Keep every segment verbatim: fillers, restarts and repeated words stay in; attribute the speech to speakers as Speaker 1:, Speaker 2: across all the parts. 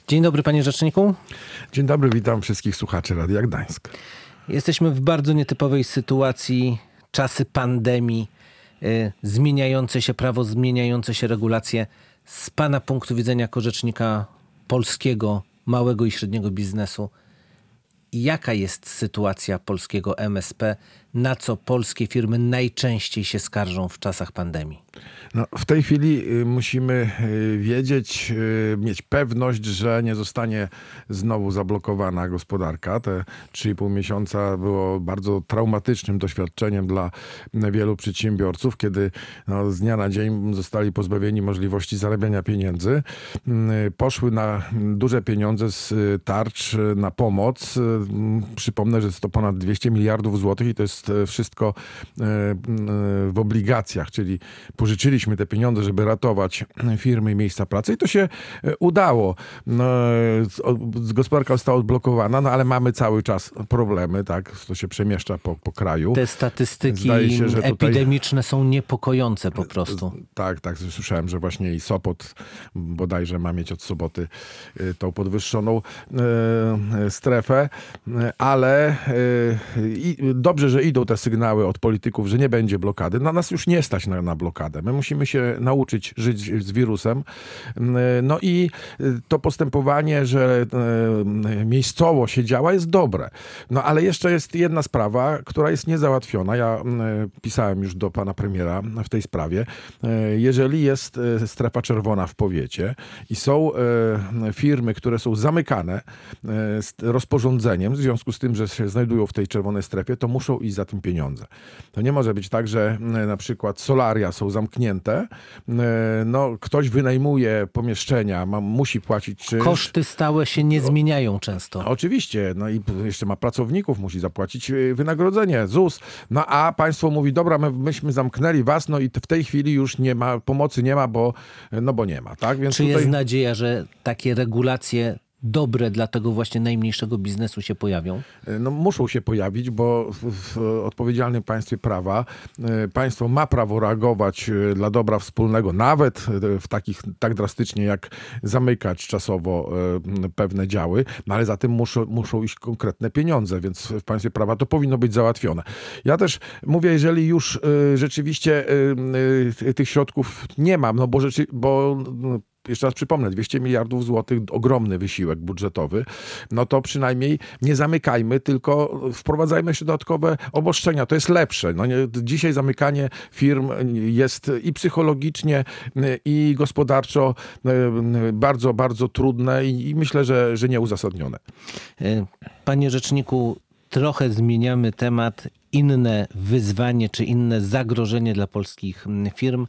Speaker 1: Dzień dobry, panie rzeczniku.
Speaker 2: Dzień dobry, witam wszystkich słuchaczy Radia Gdańsk.
Speaker 1: Jesteśmy w bardzo nietypowej sytuacji, czasy pandemii, y, zmieniające się prawo, zmieniające się regulacje. Z pana punktu widzenia jako rzecznika polskiego, małego i średniego biznesu, jaka jest sytuacja polskiego M S P? Na co polskie firmy najczęściej się skarżą w czasach pandemii?
Speaker 2: No, w tej chwili musimy wiedzieć, mieć pewność, że nie zostanie znowu zablokowana gospodarka. Te trzy i pół miesiąca było bardzo traumatycznym doświadczeniem dla wielu przedsiębiorców, kiedy no, z dnia na dzień zostali pozbawieni możliwości zarabiania pieniędzy. Poszły na duże pieniądze z tarcz na pomoc. Przypomnę, że jest to ponad dwieście miliardów złotych i to jest wszystko w obligacjach, czyli pożyczyliśmy te pieniądze, żeby ratować firmy i miejsca pracy i to się udało. No, gospodarka została odblokowana, no ale mamy cały czas problemy, tak? To się przemieszcza po, po kraju.
Speaker 1: Te statystyki się, że epidemiczne tutaj są niepokojące po prostu.
Speaker 2: Tak, tak. Słyszałem, że właśnie i Sopot bodajże ma mieć od soboty tą podwyższoną strefę, ale i dobrze, że idą te sygnały od polityków, że nie będzie blokady. No nas już nie stać na, na blokadę. My musimy się nauczyć żyć z wirusem. No i to postępowanie, że miejscowo się działa, jest dobre. No ale jeszcze jest jedna sprawa, która jest niezałatwiona. Ja pisałem już do pana premiera w tej sprawie. Jeżeli jest strefa czerwona w powiecie i są firmy, które są zamykane z rozporządzeniem, w związku z tym, że się znajdują w tej czerwonej strefie, to muszą iść za tym pieniądze. To nie może być tak, że na przykład solaria są zamknięte, no ktoś wynajmuje pomieszczenia, ma, musi płacić czynsz.
Speaker 1: Koszty stałe się nie zmieniają często.
Speaker 2: Oczywiście, no i jeszcze ma pracowników, musi zapłacić wynagrodzenie, ZUS. No a państwo mówi, dobra, my, myśmy zamknęli was, no i w tej chwili już nie ma, pomocy nie ma, bo, no bo nie ma. Tak? Więc
Speaker 1: Czy
Speaker 2: tutaj...
Speaker 1: jest nadzieja, że takie regulacje dobre dla tego właśnie najmniejszego biznesu się pojawią?
Speaker 2: No muszą się pojawić, bo w, w odpowiedzialnym państwie prawa państwo ma prawo reagować dla dobra wspólnego, nawet w takich tak drastycznie jak zamykać czasowo pewne działy, no ale za tym muszą, muszą iść konkretne pieniądze, więc w państwie prawa to powinno być załatwione. Ja też mówię, jeżeli już rzeczywiście tych środków nie mam, no bo, rzeczy, bo jeszcze raz przypomnę, dwieście miliardów złotych, ogromny wysiłek budżetowy, no to przynajmniej nie zamykajmy, tylko wprowadzajmy jeszcze dodatkowe obostrzenia. To jest lepsze. No nie, dzisiaj zamykanie firm jest i psychologicznie, i gospodarczo bardzo, bardzo trudne i, i myślę, że, że nieuzasadnione.
Speaker 1: Panie rzeczniku, trochę zmieniamy temat. Inne wyzwanie czy inne zagrożenie dla polskich firm.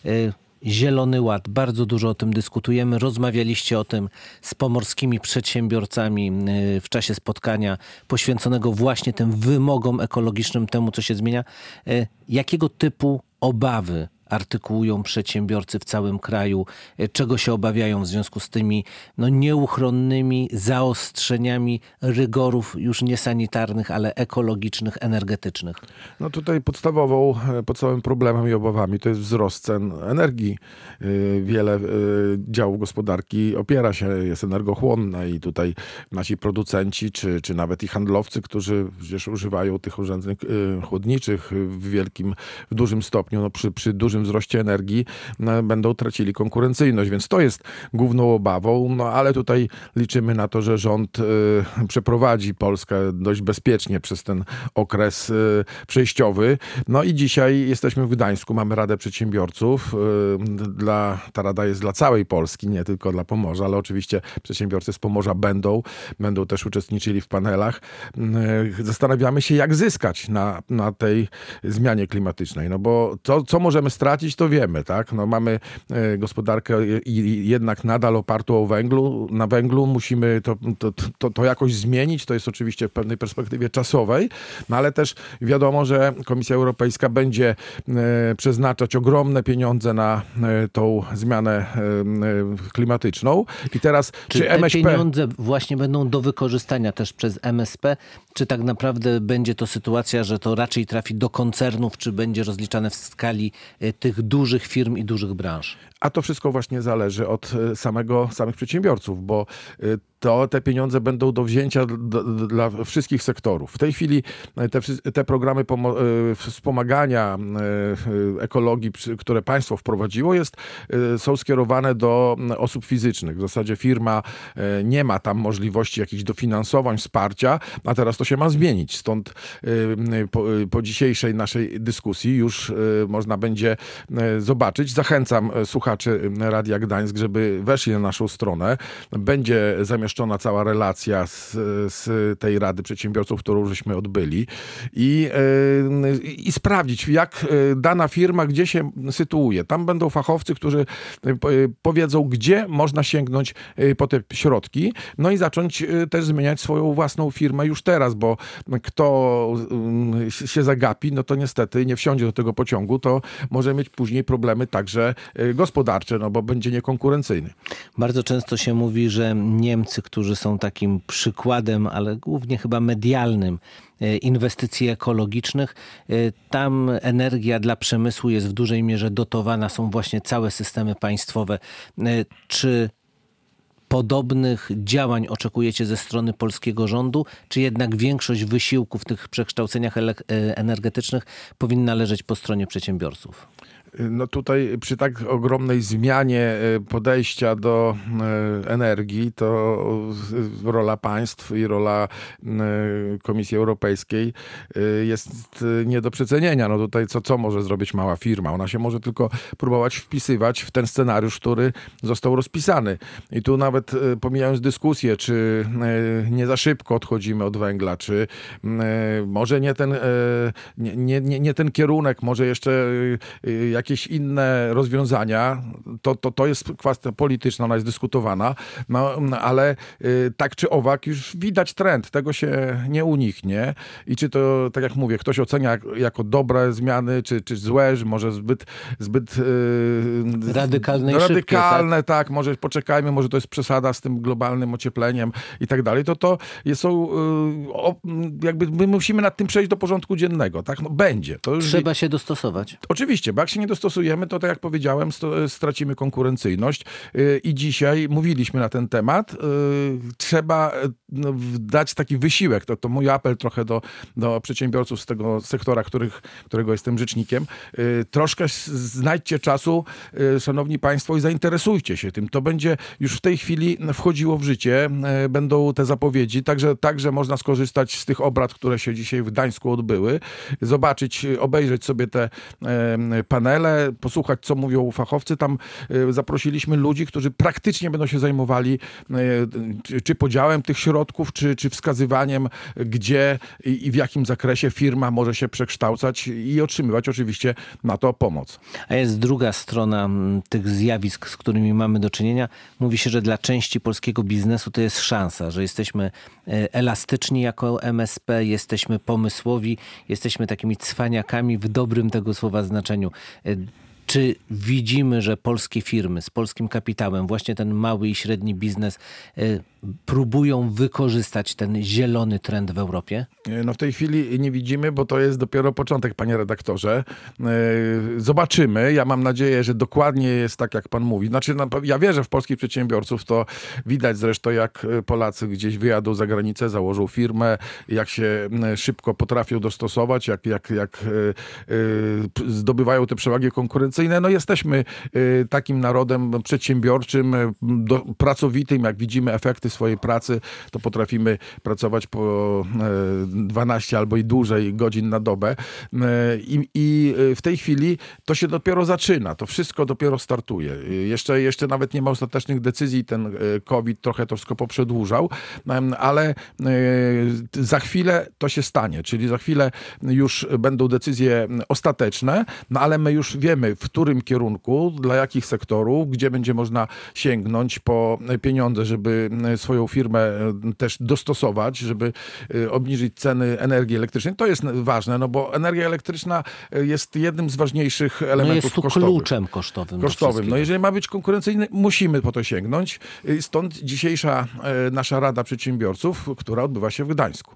Speaker 1: Zielony Ład. Bardzo dużo o tym dyskutujemy. Rozmawialiście o tym z pomorskimi przedsiębiorcami w czasie spotkania poświęconego właśnie tym wymogom ekologicznym, temu co się zmienia. Jakiego typu obawy artykułują przedsiębiorcy w całym kraju? Czego się obawiają w związku z tymi no, nieuchronnymi zaostrzeniami rygorów już nie sanitarnych, ale ekologicznych, energetycznych?
Speaker 2: No tutaj podstawową, podstawowym problemem i obawami to jest wzrost cen energii. Wiele działów gospodarki opiera się, jest energochłonne i tutaj nasi producenci, czy, czy nawet i handlowcy, którzy przecież używają tych urządzeń chłodniczych w wielkim, w dużym stopniu, no przy, przy dużym wzroście energii no, będą tracili konkurencyjność, więc to jest główną obawą, no ale tutaj liczymy na to, że rząd y, przeprowadzi Polskę dość bezpiecznie przez ten okres y, przejściowy. No i dzisiaj jesteśmy w Gdańsku, mamy Radę Przedsiębiorców. Y, dla, ta rada jest dla całej Polski, nie tylko dla Pomorza, ale oczywiście przedsiębiorcy z Pomorza będą, będą też uczestniczyli w panelach. Y, zastanawiamy się, jak zyskać na, na tej zmianie klimatycznej, no bo to, co możemy stracić, to wiemy, tak? No mamy gospodarkę jednak nadal opartą o węglu. Na węglu musimy to, to, to, to jakoś zmienić. To jest oczywiście w pewnej perspektywie czasowej, no ale też wiadomo, że Komisja Europejska będzie przeznaczać ogromne pieniądze na tą zmianę klimatyczną. I teraz
Speaker 1: czy, czy M S P... te pieniądze właśnie będą do wykorzystania też przez M S P? Czy tak naprawdę będzie to sytuacja, że to raczej trafi do koncernów, czy będzie rozliczane w skali tych dużych firm i dużych branż?
Speaker 2: A to wszystko właśnie zależy od samego, samych przedsiębiorców, bo to te pieniądze będą do wzięcia dla, dla wszystkich sektorów. W tej chwili te, te programy wspomagania ekologii, które państwo wprowadziło, jest, są skierowane do osób fizycznych. W zasadzie firma nie ma tam możliwości jakichś dofinansowań, wsparcia, a teraz to się ma zmienić. Stąd po, po dzisiejszej naszej dyskusji już można będzie zobaczyć. Zachęcam słuchaczy Radia Gdańsk, żeby weszli na naszą stronę. Będzie zamieszczona cała relacja z, z tej Rady Przedsiębiorców, którą żeśmy odbyli i, i sprawdzić, jak dana firma, gdzie się sytuuje. Tam będą fachowcy, którzy powiedzą, gdzie można sięgnąć po te środki, no i zacząć też zmieniać swoją własną firmę już teraz, bo kto się zagapi, no to niestety nie wsiądzie do tego pociągu, to może mieć później problemy także gospodarcze, no bo będzie niekonkurencyjny.
Speaker 1: Bardzo często się mówi, że Niemcy, którzy są takim przykładem, ale głównie chyba medialnym inwestycji ekologicznych, tam energia dla przemysłu jest w dużej mierze dotowana, są właśnie całe systemy państwowe. Czy podobnych działań oczekujecie ze strony polskiego rządu, czy jednak większość wysiłków w tych przekształceniach energetycznych powinna leżeć po stronie przedsiębiorców?
Speaker 2: No tutaj przy tak ogromnej zmianie podejścia do energii, to rola państw i rola Komisji Europejskiej jest nie do przecenienia. No tutaj co, co może zrobić mała firma? Ona się może tylko próbować wpisywać w ten scenariusz, który został rozpisany. I tu nawet pomijając dyskusję, czy nie za szybko odchodzimy od węgla, czy może nie ten, nie, nie, nie ten kierunek, może jeszcze jakieś inne rozwiązania, to, to, to jest kwestia polityczna, ona jest dyskutowana, no, ale y, tak czy owak już widać trend, tego się nie uniknie i czy to, tak jak mówię, ktoś ocenia jak, jako dobre zmiany, czy, czy złe, że może zbyt, zbyt y,
Speaker 1: radykalne,
Speaker 2: radykalne
Speaker 1: szybkie, tak?
Speaker 2: tak, może poczekajmy, może to jest przesada z tym globalnym ociepleniem i tak dalej, to to jest, są, y, o, jakby my musimy nad tym przejść do porządku dziennego, tak, no będzie. To już
Speaker 1: Trzeba się dostosować.
Speaker 2: Oczywiście, bo jak się nie dostosujemy, to tak jak powiedziałem, stracimy konkurencyjność i dzisiaj mówiliśmy na ten temat. Trzeba dać taki wysiłek, to, to mój apel trochę do, do przedsiębiorców z tego sektora, których, którego jestem rzecznikiem. Troszkę znajdźcie czasu, szanowni państwo, i zainteresujcie się tym. To będzie już w tej chwili wchodziło w życie, będą te zapowiedzi, także, także można skorzystać z tych obrad, które się dzisiaj w Gdańsku odbyły, zobaczyć, obejrzeć sobie te panele, posłuchać, co mówią fachowcy. Tam zaprosiliśmy ludzi, którzy praktycznie będą się zajmowali czy podziałem tych środków, czy, czy wskazywaniem, gdzie i w jakim zakresie firma może się przekształcać i otrzymywać oczywiście na to pomoc.
Speaker 1: A jest druga strona tych zjawisk, z którymi mamy do czynienia. Mówi się, że dla części polskiego biznesu to jest szansa, że jesteśmy elastyczni jako M S P, jesteśmy pomysłowi, jesteśmy takimi cwaniakami w dobrym tego słowa znaczeniu. Czy widzimy, że polskie firmy z polskim kapitałem, właśnie ten mały i średni biznes, próbują wykorzystać ten zielony trend w Europie?
Speaker 2: No w tej chwili nie widzimy, bo to jest dopiero początek, panie redaktorze. Zobaczymy. Ja mam nadzieję, że dokładnie jest tak, jak pan mówi. Znaczy, ja wierzę w polskich przedsiębiorców. To widać zresztą, jak Polacy gdzieś wyjadą za granicę, założą firmę, jak się szybko potrafią dostosować, jak, jak, jak zdobywają te przewagi konkurencyjne. No jesteśmy takim narodem przedsiębiorczym, pracowitym. Jak widzimy efekty swojej pracy, to potrafimy pracować po dwanaście albo i dłużej godzin na dobę. I, i w tej chwili to się dopiero zaczyna. To wszystko dopiero startuje. Jeszcze, jeszcze nawet nie ma ostatecznych decyzji. Ten COVID trochę to wszystko poprzedłużał, ale za chwilę to się stanie. Czyli za chwilę już będą decyzje ostateczne, no ale my już wiemy, w którym kierunku, dla jakich sektorów, gdzie będzie można sięgnąć po pieniądze, żeby swoją firmę też dostosować, żeby obniżyć ceny energii elektrycznej. To jest ważne, no bo energia elektryczna jest jednym z ważniejszych elementów
Speaker 1: no jest tu
Speaker 2: kosztowych.
Speaker 1: kluczem kosztowym.
Speaker 2: Kosztowym. No jeżeli ma być konkurencyjny, musimy po to sięgnąć. Stąd dzisiejsza nasza Rada Przedsiębiorców, która odbywa się w Gdańsku.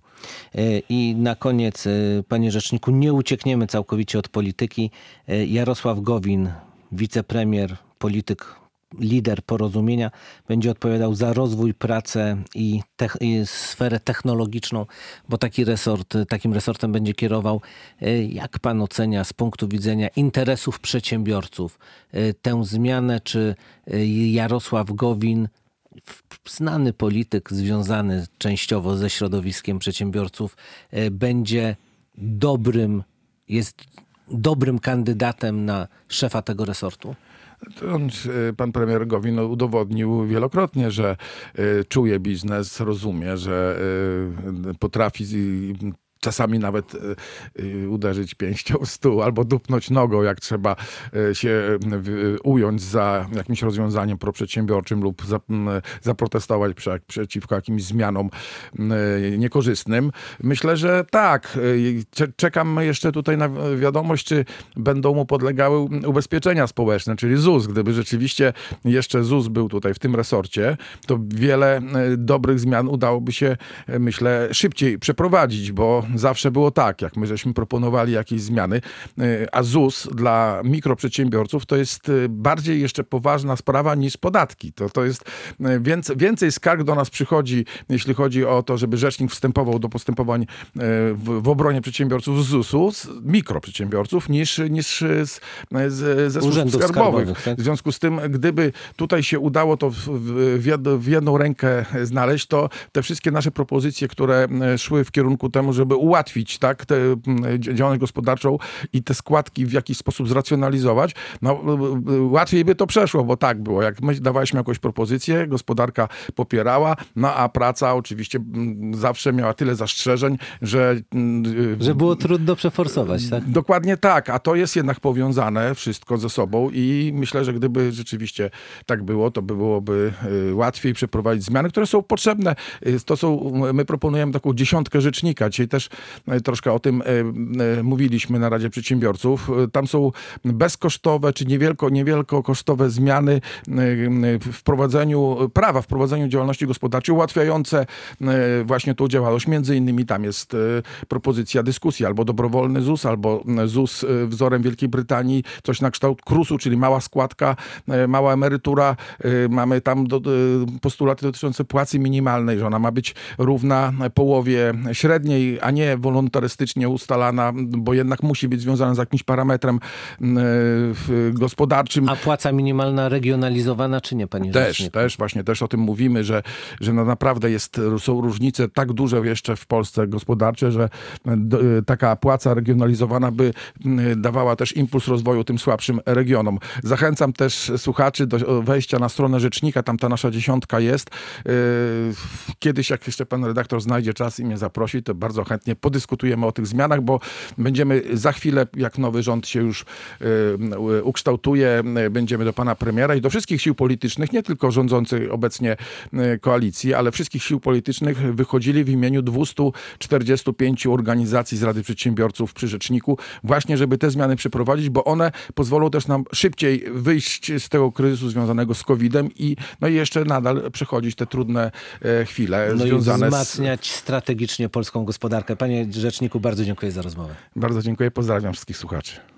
Speaker 1: I na koniec, panie rzeczniku, nie uciekniemy całkowicie od polityki. Jarosław Gowin, wicepremier, polityk, lider Porozumienia, będzie odpowiadał za rozwój, pracę i, te- i sferę technologiczną, bo taki resort, takim resortem będzie kierował. Jak pan ocenia z punktu widzenia interesów przedsiębiorców tę zmianę, czy Jarosław Gowin, znany polityk związany częściowo ze środowiskiem przedsiębiorców, będzie dobrym, jest dobrym kandydatem na szefa tego resortu?
Speaker 2: On, pan premier Gowin udowodnił wielokrotnie, że czuje biznes, rozumie, że potrafi czasami nawet uderzyć pięścią w stół albo dupnąć nogą, jak trzeba się ująć za jakimś rozwiązaniem proprzedsiębiorczym lub zaprotestować przeciwko jakimś zmianom niekorzystnym. Myślę, że tak. Czekam jeszcze tutaj na wiadomość, czy będą mu podlegały ubezpieczenia społeczne, czyli ZUS. Gdyby rzeczywiście jeszcze ZUS był tutaj w tym resorcie, to wiele dobrych zmian udałoby się, myślę, szybciej przeprowadzić, bo zawsze było tak, jak my żeśmy proponowali jakieś zmiany, a ZUS dla mikroprzedsiębiorców to jest bardziej jeszcze poważna sprawa niż podatki. To, to jest więcej, więcej skarg do nas przychodzi, jeśli chodzi o to, żeby rzecznik wstępował do postępowań w, w obronie przedsiębiorców z ZUS-u, z mikroprzedsiębiorców, niż, niż z, z, ze służb
Speaker 1: Urzędów
Speaker 2: skarbowych.
Speaker 1: skarbowych, tak?
Speaker 2: W związku z tym, gdyby tutaj się udało to w, w, jed, w jedną rękę znaleźć, to te wszystkie nasze propozycje, które szły w kierunku temu, żeby ułatwić tak, tę działalność gospodarczą i te składki w jakiś sposób zracjonalizować, no łatwiej by to przeszło, bo tak było. Jak my dawaliśmy jakąś propozycję, gospodarka popierała, no a praca oczywiście zawsze miała tyle zastrzeżeń, że...
Speaker 1: Że było trudno przeforsować, tak?
Speaker 2: Dokładnie tak, a to jest jednak powiązane wszystko ze sobą i myślę, że gdyby rzeczywiście tak było, to by byłoby łatwiej przeprowadzić zmiany, które są potrzebne. To są, my proponujemy taką dziesiątkę rzecznika. Dzisiaj też troszkę o tym mówiliśmy na Radzie Przedsiębiorców. Tam są bezkosztowe czy niewielko, niewielko kosztowe zmiany w wprowadzeniu prawa, w prowadzeniu działalności gospodarczej, ułatwiające właśnie tą działalność. Między innymi tam jest propozycja dyskusji, albo dobrowolny ZUS, albo ZUS wzorem Wielkiej Brytanii, coś na kształt krusu, czyli mała składka, mała emerytura. Mamy tam do, postulaty dotyczące płacy minimalnej, że ona ma być równa połowie średniej, a nie wolontarystycznie ustalana, bo jednak musi być związana z jakimś parametrem gospodarczym.
Speaker 1: A płaca minimalna regionalizowana, czy nie, panie
Speaker 2: Też,
Speaker 1: rzeczniku?
Speaker 2: też, właśnie też o tym mówimy, że, że no naprawdę jest, są różnice tak duże jeszcze w Polsce gospodarcze, że taka płaca regionalizowana by dawała też impuls rozwoju tym słabszym regionom. Zachęcam też słuchaczy do wejścia na stronę rzecznika, tam ta nasza dziesiątka jest. Kiedyś, jak jeszcze pan redaktor znajdzie czas i mnie zaprosi, to bardzo chętnie podyskutujemy o tych zmianach, bo będziemy za chwilę, jak nowy rząd się już ukształtuje, będziemy do pana premiera i do wszystkich sił politycznych, nie tylko rządzącej obecnie koalicji, ale wszystkich sił politycznych wychodzili w imieniu dwustu czterdziestu pięciu organizacji z Rady Przedsiębiorców przy rzeczniku, właśnie żeby te zmiany przeprowadzić, bo one pozwolą też nam szybciej wyjść z tego kryzysu związanego z kowidem i, no i jeszcze nadal przechodzić te trudne chwile
Speaker 1: no
Speaker 2: związane
Speaker 1: i wzmacniać z... strategicznie polską gospodarkę. Panie rzeczniku, bardzo dziękuję za rozmowę.
Speaker 2: Bardzo dziękuję, pozdrawiam wszystkich słuchaczy.